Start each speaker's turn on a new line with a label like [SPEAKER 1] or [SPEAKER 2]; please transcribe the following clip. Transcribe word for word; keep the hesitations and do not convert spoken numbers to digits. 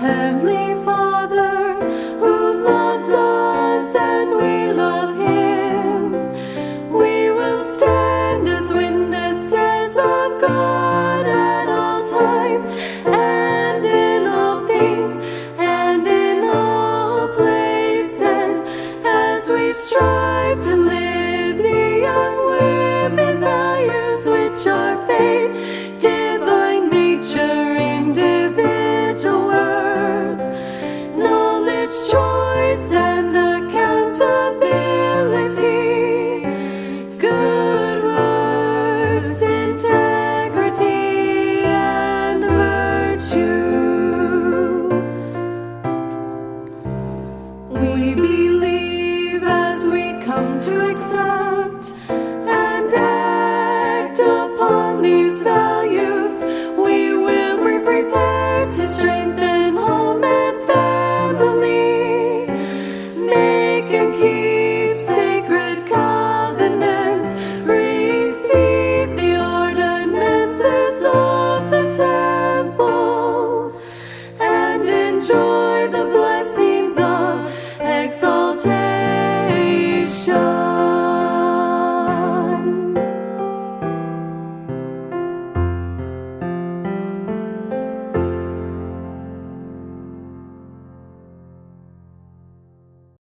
[SPEAKER 1] Heavenly Father, who loves us and we love Him. We will stand as witnesses of God at all times, and in all things, and in all places, as we strive to live the young women values which are faith, divine nature, individual worth, knowledge, choice, and accountability, good works, integrity, and virtue. We believe as we come to accept